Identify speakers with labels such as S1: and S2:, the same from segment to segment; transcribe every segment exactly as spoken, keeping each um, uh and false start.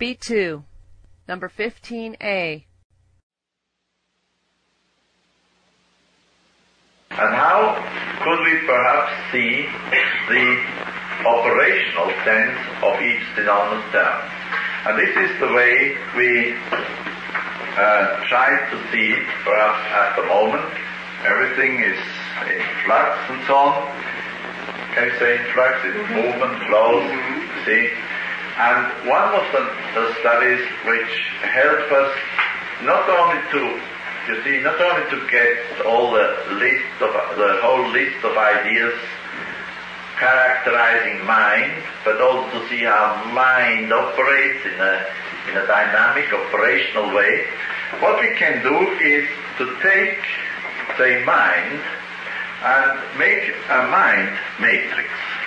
S1: B two, number fifteen A.
S2: And how could we perhaps see the operational sense of each synonymous term? And this is the way we uh, try to see it, perhaps at the moment. Everything is in flux and so on. Can you say in flux? It's mm-hmm. movement, flows, mm-hmm. see? And one of the, the studies which help us not only to, you see, not only to get all the list of, the whole list of ideas characterizing mind, but also to see how mind operates in a, in a dynamic, operational way. What we can do is to take, say, mind and make a mind matrix.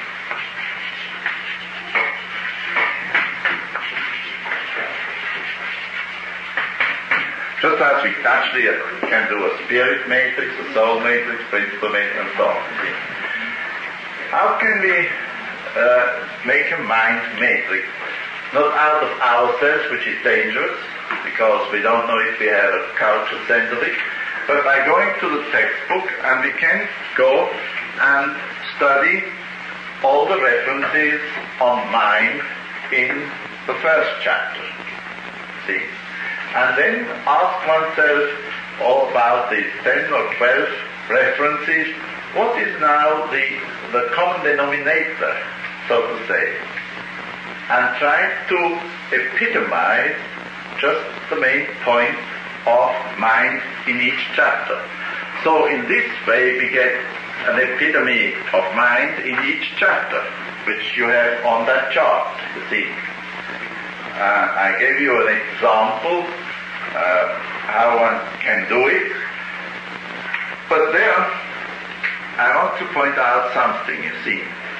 S2: Just as we actually can do a spirit matrix, a soul matrix, principle matrix, and so on. How can we uh, make a mind matrix? Not out of ourselves, which is dangerous, because we don't know if we have a cultural sense of it, but by going to the textbook, and we can go and study all the references on mind in the first chapter. See? And then ask oneself all about these ten or twelve references. What is now the, the common denominator, so to say? And try to epitomize just the main point of mind in each chapter. So in this way we get an epitome of mind in each chapter, which you have on that chart, you see. Uh, I gave you an example uh, how one can do it, but there I want to point out something, you see.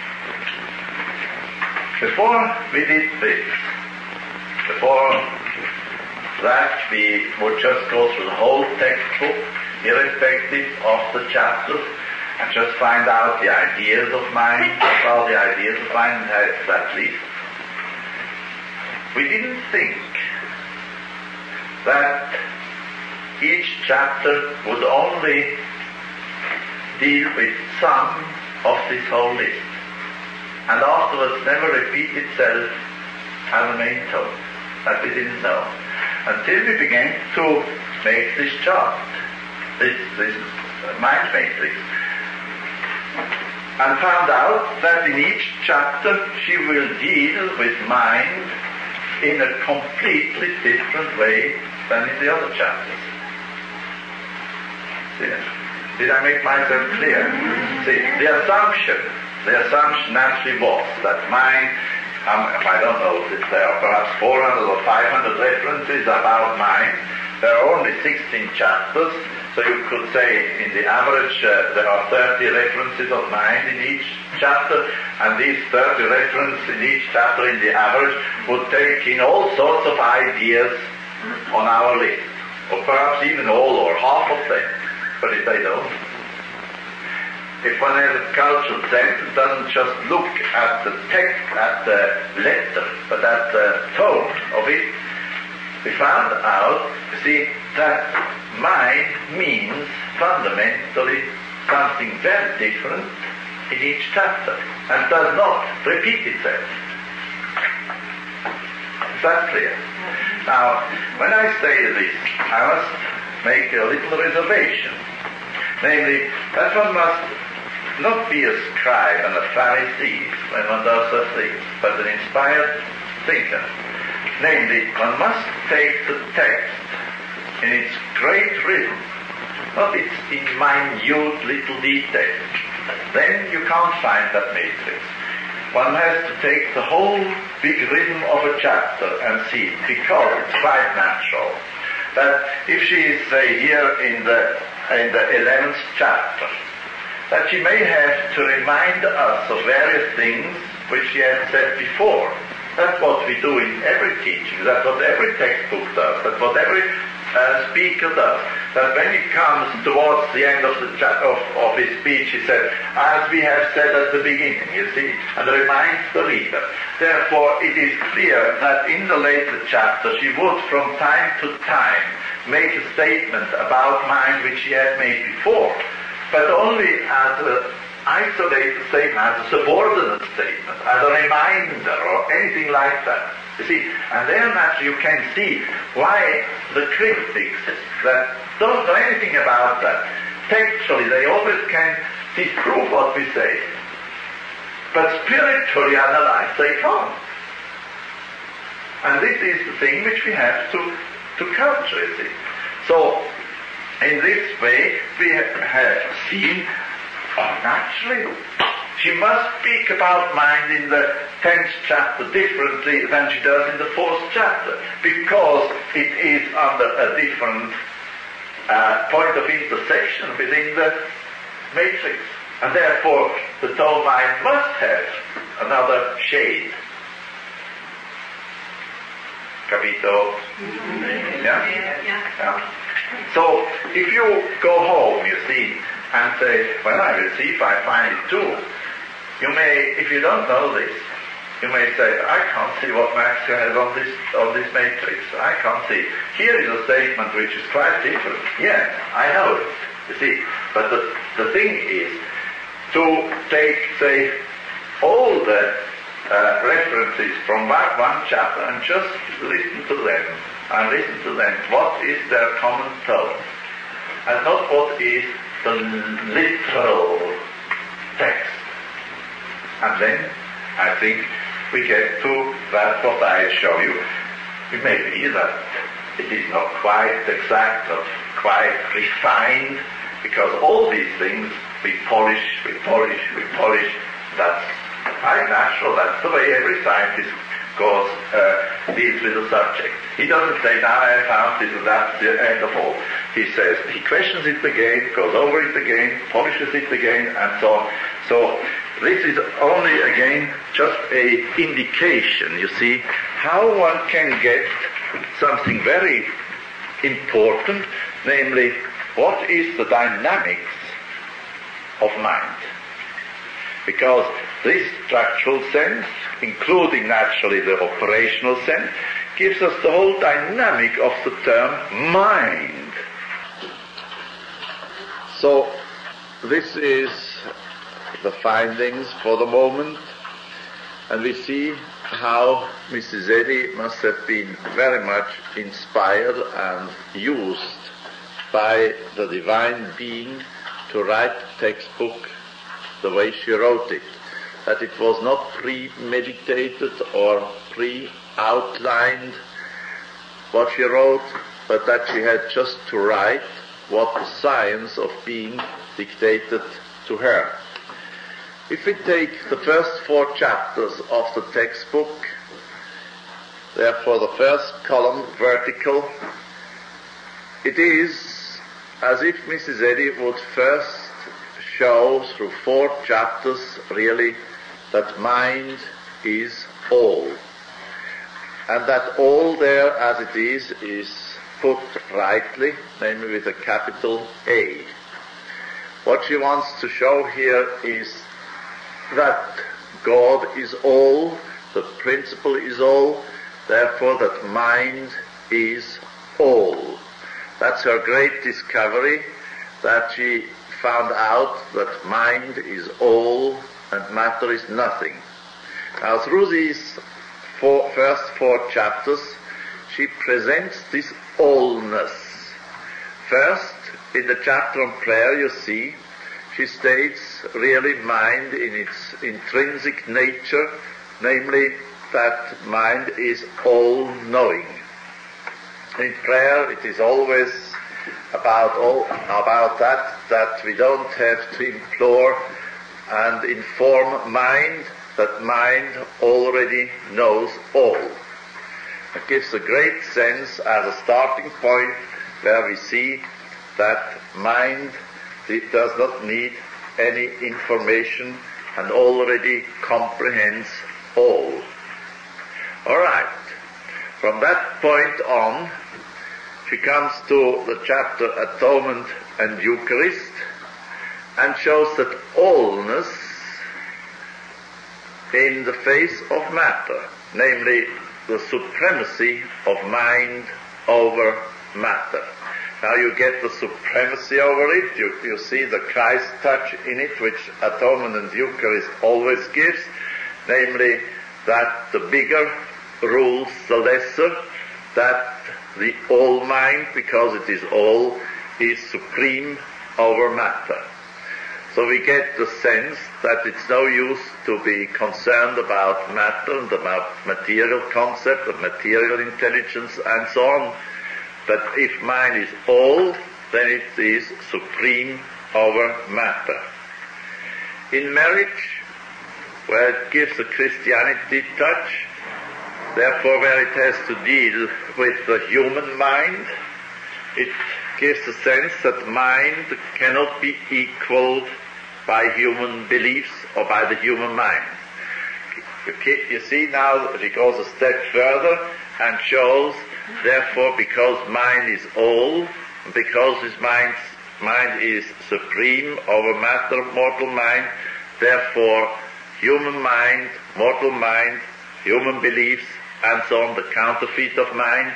S2: Before we did this, before that we would just go through the whole textbook, irrespective of the chapters, and just find out the ideas of mind, that's all the ideas of mind has at least. We didn't think that each chapter would only deal with some of this whole list, and afterwards never repeat itself as a main tone. That we didn't know. Until we began to make this chart, this, this mind matrix, and found out that in each chapter she will deal with mind in a completely different way than in the other chapters. See, did I make myself clear? See, the assumption, the assumption actually was that mind, um, I don't know if there are perhaps four hundred or five hundred references about mind. There are only sixteen chapters, so you could say in the average uh, there are thirty references of mind in each chapter, and these thirty references in each chapter in the average would take in all sorts of ideas on our list, or perhaps even all or half of them, but if they don't. If one has a cultural sense, it doesn't just look at the text, at the letter, but at the tone of it. We found out, you see, that mind means fundamentally something very different in each chapter, and does not repeat itself. Is that clear? Now, when I say this, I must make a little reservation. Namely, that one must not be a scribe and a Pharisee when one does such things, but an inspired thinker. Namely, one must take the text in its great rhythm, not its in minute little details. Then you can't find that matrix. One has to take the whole big rhythm of a chapter and see it, because it's quite natural that if she is, say, here in the in the eleventh chapter, that she may have to remind us of various things which she has said before. That's what we do in every teaching. That's what every textbook does. That's what every uh, speaker does. that when he comes towards the end of, the cha- of, of his speech, he said, as we have said at the beginning, you see, and reminds the reader. Therefore, it is clear that in the later chapter, she would from time to time make a statement about mind which she had made before, but only as an isolated statement, as a subordinate statement, as a reminder or anything like that. You see, and there naturally you can see why the critics that don't know anything about that, textually they always can disprove what we say, but spiritually analyze they can't. And this is the thing which we have to, to counter, you see. So, in this way, we have seen, oh, naturally, she must speak about mind in the tenth chapter differently than she does in the fourth chapter, because it is under a different uh, point of intersection within the matrix. And therefore, the dull mind must have another shade. Capito? Yeah? Yeah. So, if you go home, you see, and say, well, I will see if I find it too. You may, if you don't know this, you may say, I can't see what Max has on this on this matrix. I can't see. Here is a statement which is quite different. Yes, I know it, you see. But the, the thing is to take, say, all the uh, references from one, one chapter and just listen to them. And listen to them. What is their common tone? And not what is the literal text. And then, I think, we get to that what I show you. It may be that it is not quite exact, not quite refined, because all these things we polish, we polish, we polish. That's quite natural. That's the way every scientist goes, uh, deals with the subject. He doesn't say, now I have found this and that's the end of all. He says, he questions it again, goes over it again, polishes it again, and so on. So, this is only, again, just a indication, you see, how one can get something very important, namely, what is the dynamics of mind? Because this structural sense, including naturally the operational sense, gives us the whole dynamic of the term mind. So, this is the findings for the moment, and we see how Missus Eddy must have been very much inspired and used by the divine being to write the textbook the way she wrote it, that it was not premeditated or pre-outlined what she wrote, but that she had just to write what the science of being dictated to her. If we take the first four chapters of the textbook, therefore the first column vertical, it is as if Missus Eddy would first show through four chapters really that mind is all. And that all there as it is is put rightly, namely with a capital A. What she wants to show here is that God is all, the principle is all, therefore that mind is all. That's her great discovery, that she found out that mind is all and matter is nothing. Now through these four, first four chapters, she presents this allness. First, in the chapter on prayer, you see, she states really mind in its intrinsic nature, namely that mind is all-knowing. In prayer, it is always about all, about that, that we don't have to implore and inform mind, that mind already knows all. It gives a great sense as a starting point where we see that mind it does not need any information and already comprehends all. All right. From that point on, she comes to the chapter Atonement and Eucharist and shows that allness in the face of matter, namely the supremacy of mind over matter. Now you get the supremacy over it, you, you see the Christ touch in it, which Atonement and Eucharist always gives, namely that the bigger rules the lesser, that the all mind, because it is all, is supreme over matter. So we get the sense that it's no use to be concerned about matter and about material concept, of material intelligence and so on. But if mind is all, then it is supreme over matter. In marriage, where it gives a Christianity touch, therefore where it has to deal with the human mind, it gives a sense that mind cannot be equaled by human beliefs or by the human mind. You see now it goes a step further and shows, therefore, because mind is all, because his mind, mind is supreme over matter, mortal mind, therefore human mind, mortal mind, human beliefs, and so on, the counterfeit of mind,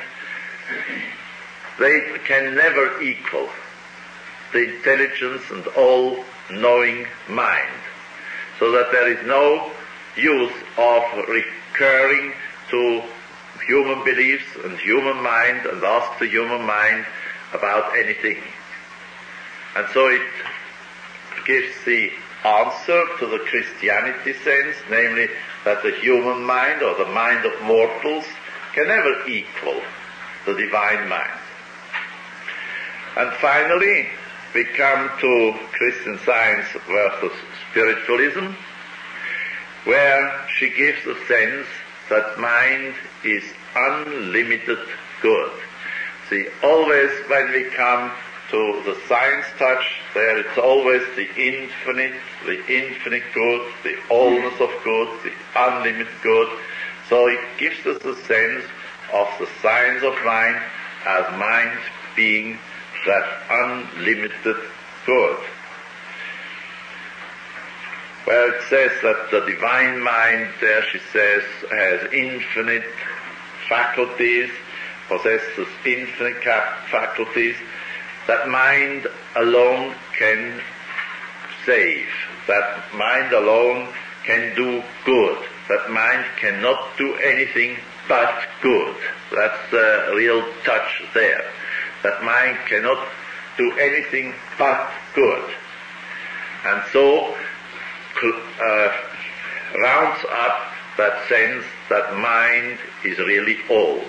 S2: they can never equal the intelligence and all-knowing mind. So that there is no use of recurring to human beliefs and human mind and ask the human mind about anything. And so it gives the answer to the Christianity sense, namely that the human mind or the mind of mortals can never equal the divine mind. And finally, we come to Christian Science versus spiritualism, where she gives a sense that mind is unlimited good. See, always when we come to the science touch, there it's always the infinite, the infinite good, the allness of good, the unlimited good. So it gives us a sense of the science of mind as mind being that unlimited good. Where it says that the divine mind, there she says, has infinite faculties, possesses infinite cap- faculties, that mind alone can save, that mind alone can do good, that mind cannot do anything but good. That's the real touch there. That mind cannot do anything but good. And so uh, rounds up that sense that mind is really all.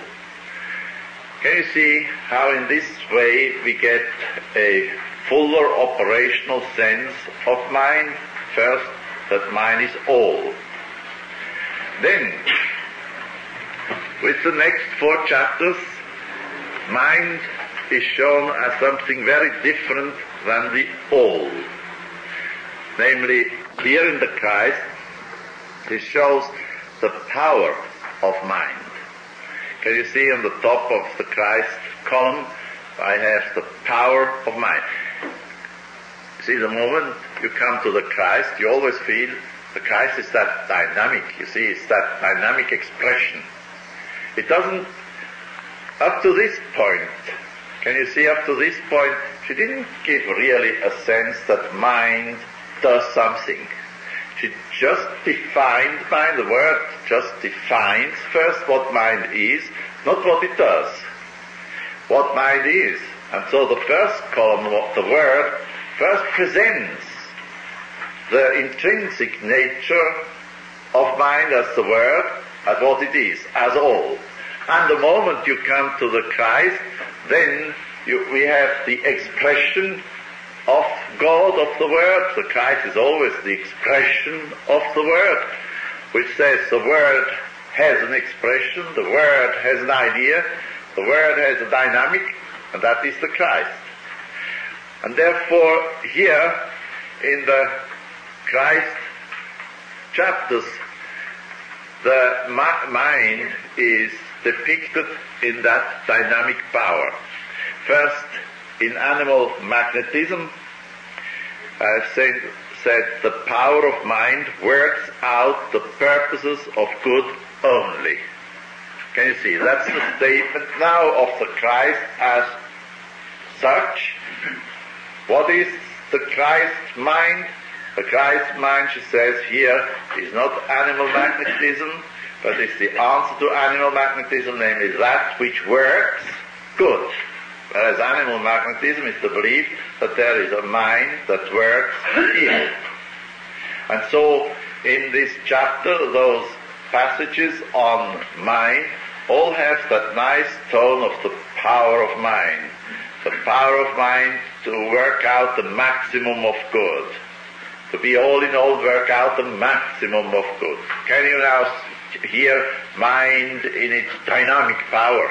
S2: Can you see how in this way we get a fuller operational sense of mind? First, that mind is all. Then, with the next four chapters, mind is shown as something very different than the all. Namely, here in the Christ, it shows the power of mind. Can you see on the top of the Christ column, I have the power of mind. See, the moment you come to the Christ, you always feel the Christ is that dynamic, you see, it's that dynamic expression. It doesn't, up to this point, can you see up to this point, she didn't give really a sense that mind does something. She just defined mind, the word just defines first what mind is, not what it does. What mind is. And so the first column of the word first presents the intrinsic nature of mind as the word, as what it is, as all. And the moment you come to the Christ, then you, we have the expression of God, of the Word. The Christ is always the expression of the Word, which says the Word has an expression, the Word has an idea, the Word has a dynamic, and that is the Christ. And therefore, here in the Christ chapters, the mi- mind is depicted in that dynamic power. First, in animal magnetism, I've said, said the power of mind works out the purposes of good only. Can you see? That's the statement now of the Christ as such. What is the Christ mind? The Christ mind, she says here, is not animal magnetism, but is the answer to animal magnetism, namely that which works good. Whereas animal magnetism is the belief that there is a mind that works evil. And so, in this chapter, those passages on mind all have that nice tone of the power of mind. The power of mind to work out the maximum of good. To be all in all, work out the maximum of good. Can you now hear mind in its dynamic power?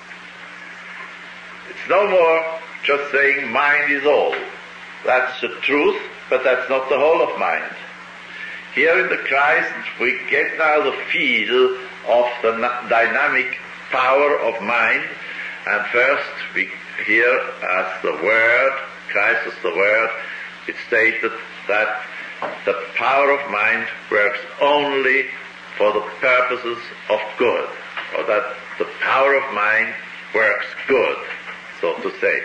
S2: It's no more just saying mind is all. That's the truth, but that's not the whole of mind. Here in the Christ, we get now the feel of the dynamic power of mind, and first we hear as the Word, Christ as the Word, it's stated that the power of mind works only for the purposes of good, or that the power of mind works good, so to say.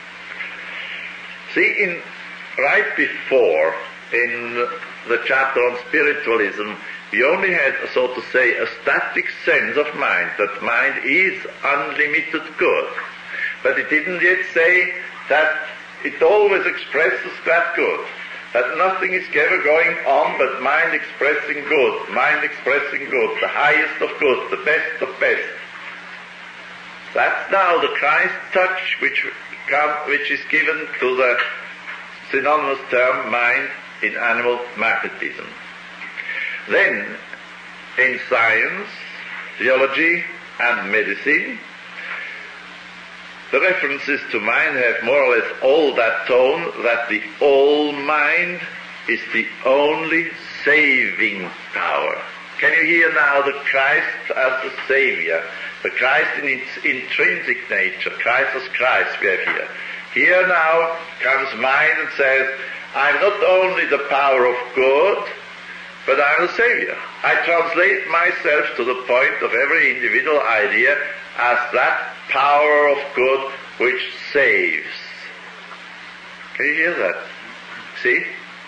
S2: See, in right before, in the chapter on spiritualism, we only had, so to say, a static sense of mind, that mind is unlimited good. But it didn't yet say that it always expresses that good, that nothing is ever going on but mind expressing good, mind expressing good, the highest of good, the best of best. That's now the Christ touch which, come, which is given to the synonymous term mind in animal magnetism. Then, in science, theology, and medicine, the references to mind have more or less all that tone that the all mind is the only saving power. Can you hear now the Christ as the Savior, the Christ in its intrinsic nature, Christ as Christ we have here. Here now comes mind and says, I'm not only the power of good, but I'm the Savior. I translate myself to the point of every individual idea as that power of good which saves. Can you hear that? See?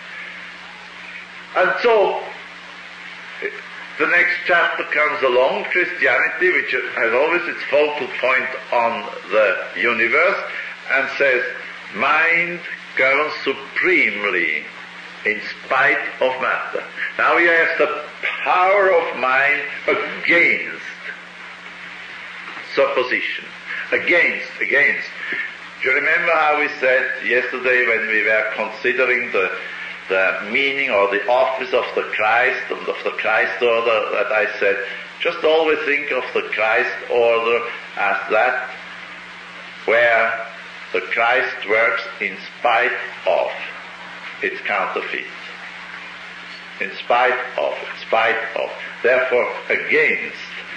S2: And so, the next chapter comes along, Christianity, which has always its focal point on the universe, and says, mind governs supremely in spite of matter. Now we have the power of mind against supposition. Against, against. Do you remember how we said yesterday when we were considering the the meaning or the office of the Christ and of the Christ order, that I said, just always think of the Christ order as that where the Christ works in spite of its counterfeit. In spite of, in spite of. Therefore, against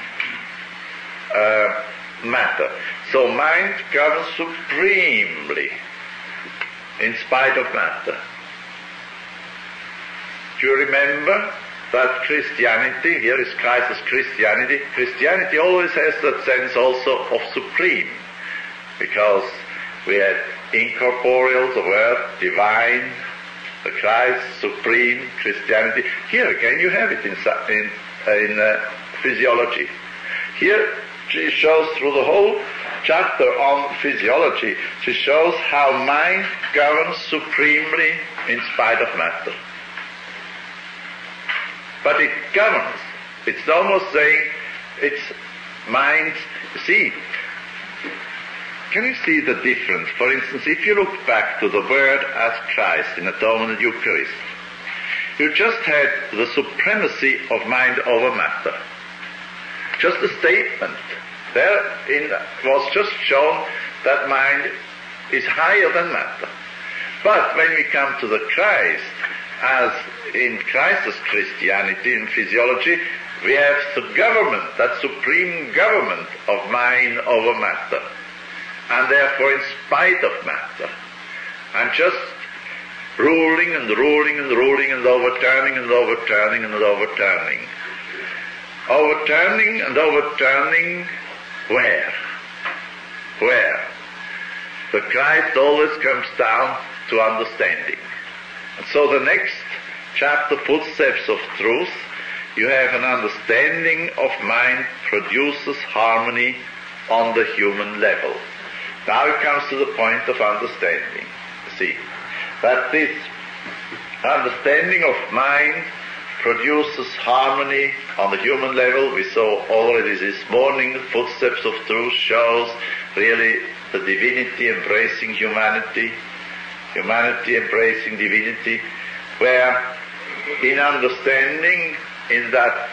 S2: uh, matter. So mind governs supremely in spite of matter. Do you remember that Christianity, here is Christ as Christianity, Christianity always has that sense also of supreme, because we had incorporeal, the word, divine, the Christ, supreme, Christianity. Here again you have it in, in, in uh, physiology. Here she shows through the whole chapter on physiology, she shows how mind governs supremely in spite of matter. But it governs. It's almost saying it's mind. See, can you see the difference? For instance, if you look back to the Word as Christ in Atonement and Eucharist, you just had the supremacy of mind over matter. Just a statement. There in, was just shown that mind is higher than matter. But when we come to the Christ, as in Christ as Christianity, in physiology, we have the government, that supreme government of mind over matter. and therefore in spite of matter, and just ruling and ruling and ruling and overturning and overturning and overturning. Overturning and overturning where? Where? The Christ always comes down to understanding. And so the next chapter, Footsteps of Truth, you have an understanding of mind produces harmony on the human level. Now it comes to the point of understanding. See, that this understanding of mind produces harmony on the human level. We saw already this morning, Footsteps of Truth shows really the divinity embracing humanity, humanity embracing divinity, where in understanding, in that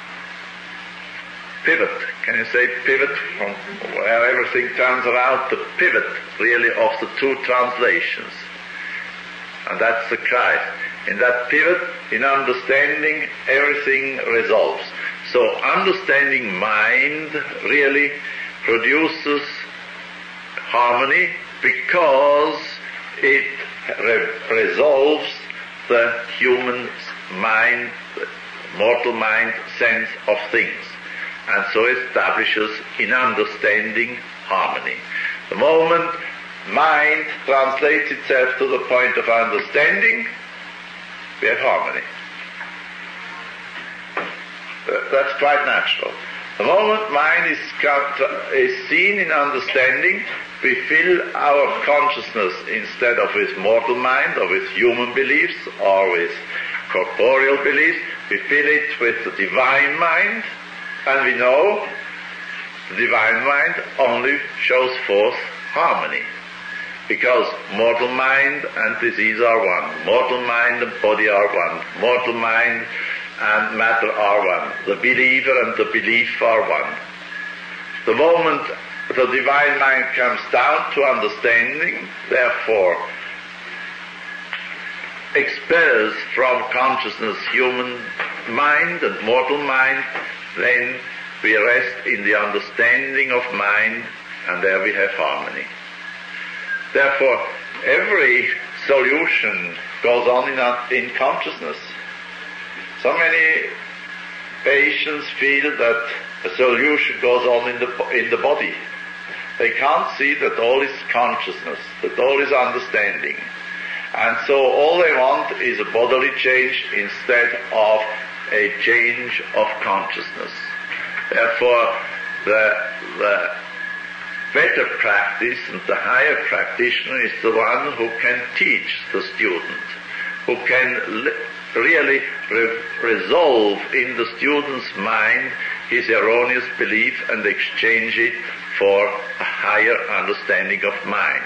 S2: pivot, can you say pivot, from where everything turns around, the pivot really of the two translations, and that's the Christ. In that pivot, in understanding, everything resolves. So understanding mind really produces harmony because it re- resolves the human mind, the mortal mind sense of things, and so establishes in understanding harmony. The moment mind translates itself to the point of understanding, we have harmony. That's quite natural. The moment mind is, is seen in understanding, we fill our consciousness, instead of with mortal mind or with human beliefs or with corporeal beliefs, we fill it with the divine mind, and we know the divine mind only shows forth harmony. Because mortal mind and disease are one. Mortal mind and body are one. Mortal mind and matter are one. The believer and the belief are one. The moment the divine mind comes down to understanding, therefore expels from consciousness human mind and mortal mind, then we rest in the understanding of mind, and there we have harmony. Therefore, every solution goes on in, in consciousness. So many patients feel that a solution goes on in the, in the body. They can't see that all is consciousness, that all is understanding. And so all they want is a bodily change instead of a change of consciousness. Therefore, the, the better practice and the higher practitioner is the one who can teach the student, who can li- really re- resolve in the student's mind his erroneous belief and exchange it for a higher understanding of mind.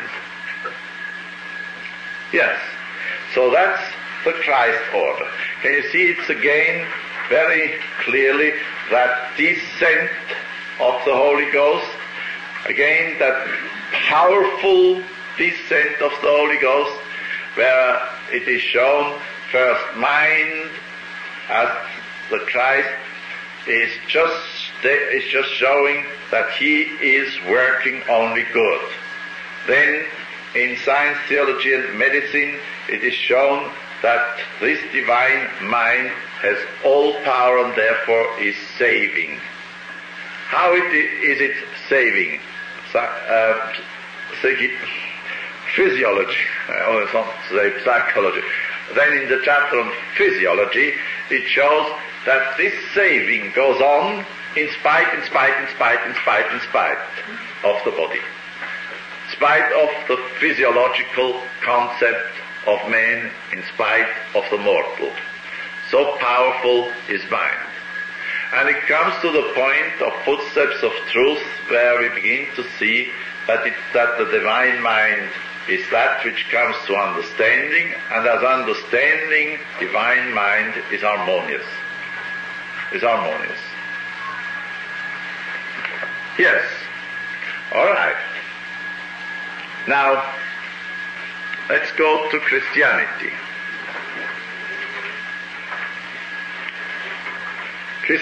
S2: Yes, so that's the Christ order. Can you see it's again very clearly that descent of the Holy Ghost, again that powerful descent of the Holy Ghost, where it is shown first mind as the Christ is just is just showing that he is working only good. Then in science, theology and medicine it is shown that this divine mind has all power and therefore is saving. How it is it saving? Uh, physiology, I always want to say psychology. Then in the chapter on physiology, it shows that this saving goes on in spite, in spite, in spite, in spite, in spite of the body. In spite of the physiological concept of man, in spite of the mortal. So powerful is mind. And it comes to the point of Footsteps of Truth, where we begin to see that, it, that the divine mind is that which comes to understanding, and as understanding, divine mind is harmonious. Is harmonious. Yes. All right. Now, let's go to Christianity.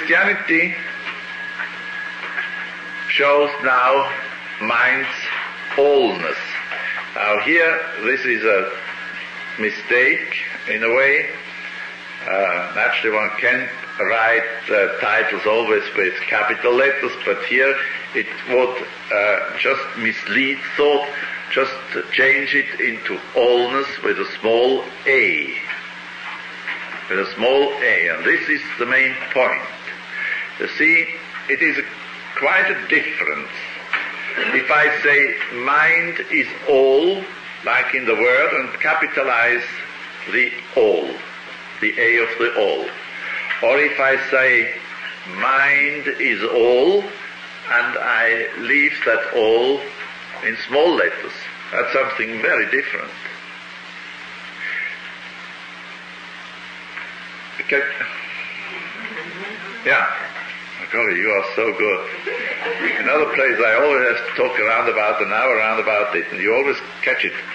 S2: Christianity shows now mind's allness. Now here, this is a mistake in a way. Uh, naturally one can write uh, titles always with capital letters, but here it would uh, just mislead thought, just change it into allness with a small a. With a small a, and this is the main point. You see, it is a, quite a difference. If I say mind is all, like in the word, and capitalize the all, the a of the all. Or if I say mind is all, and I leave that all in small letters, that's something very different. Okay. Yeah. Golly, you are so good. In other places I always have to talk around about an hour around about it, and you always catch it.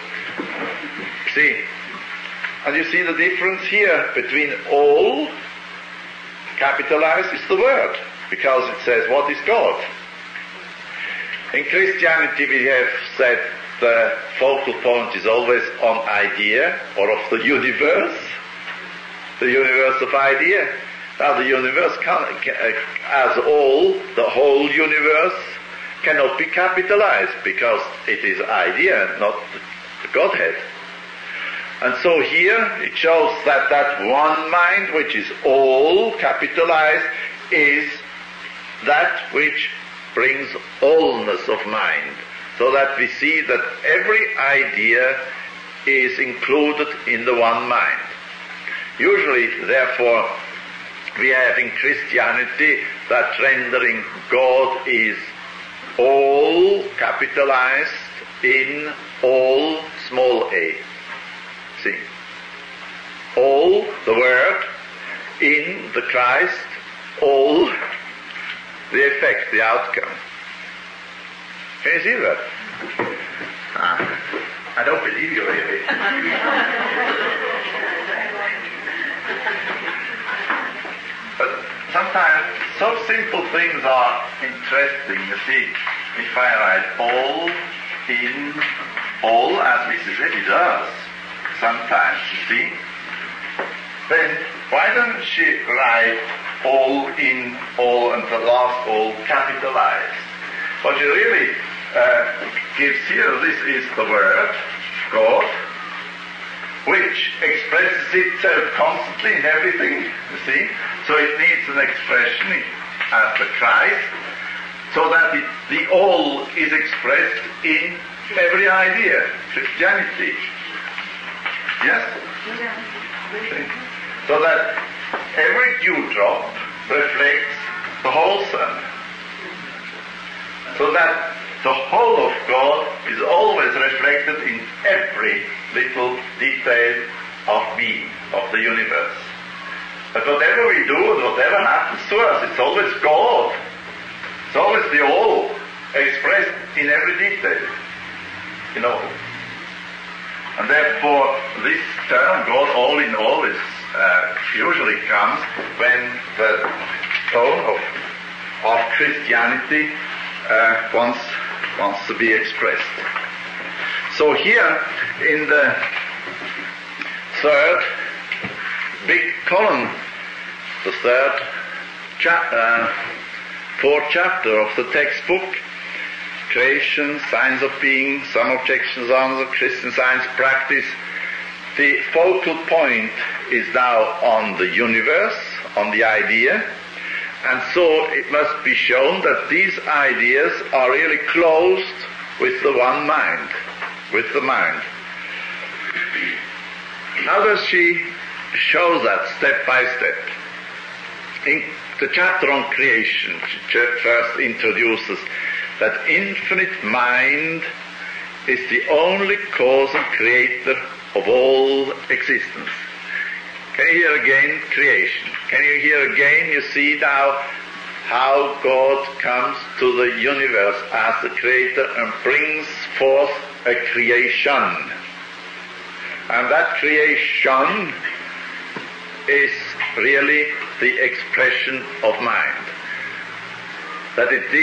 S2: See? And you see the difference here between all, capitalized is the word, because it says what is God. In Christianity we have said the focal point is always on idea, or of the universe, the universe of idea. Now the universe can, as all, the whole universe, cannot be capitalized because it is idea, not the Godhead. And so here it shows that that one mind, which is all capitalized, is that which brings allness of mind. So that we see that every idea is included in the one mind. Usually, therefore, we have in Christianity that rendering God is all capitalized in all small a. See? All, the word, in the Christ, all, the effect, the outcome. Can you see that? Ah, I don't believe you really. But sometimes so simple things are interesting. You see, if I write all in all, as Missus Reddy does sometimes, you see, then why don't she write all in all and the last all capitalized? What she really uh, gives here, this is the word, God, which expresses itself constantly in everything, you see. So it needs an expression as the Christ, so that it, the all is expressed in every idea, Christianity. Yes? See? So that every dewdrop reflects the whole sun. So that the whole of God is always reflected in every little detail of being, of the universe. But whatever we do and whatever happens to us, it's always God. It's always the all expressed in every detail. You know. And therefore, this term, God all in all, is uh, usually comes when the tone of, of Christianity uh, wants, wants to be expressed. So here, in the third big column, the third cha- uh, fourth chapter of the textbook, Creation, Science of Being, Some Objections on the Christian Science Practice, the focal point is now on the universe, on the idea, and so it must be shown that these ideas are really closed with the one mind, with the mind. How does she show that step by step? In the chapter on creation, she first introduces that infinite mind is the only cause and creator of all existence. Can you hear again creation? Can you hear again, you see now how God comes to the universe as the creator and brings forth a creation. And that creation is really the expression of mind. That it is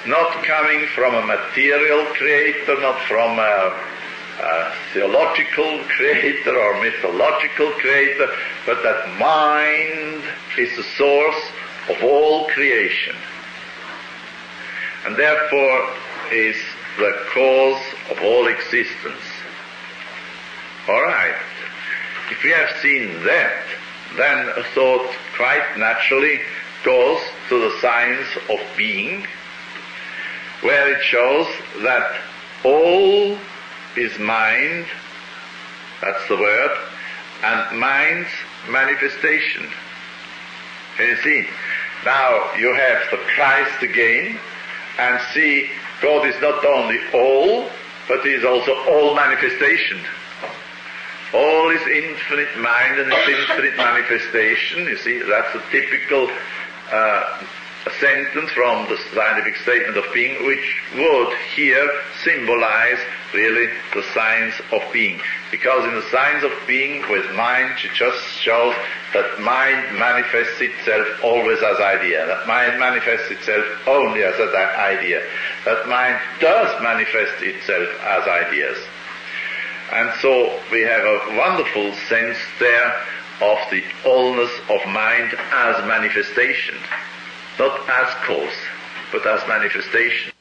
S2: not coming from a material creator, not from a, a theological creator or mythological creator, but that mind is the source of all creation, and therefore is the cause of all existence. All right. If we have seen that, then a thought quite naturally goes to the science of being, where it shows that all is mind, that's the word, and mind's manifestation. Can you see? Now you have the Christ again, and see, God is not only all, but He is also all manifestation. All is infinite mind and its infinite manifestation. You see, that's a typical uh, sentence from the scientific statement of being, which would here symbolize really the science of being. Because in the science of being with mind, it just shows that mind manifests itself always as idea, that mind manifests itself only as an idea, that mind does manifest itself as ideas. And so we have a wonderful sense there of the allness of mind as manifestation, not as cause, but as manifestation.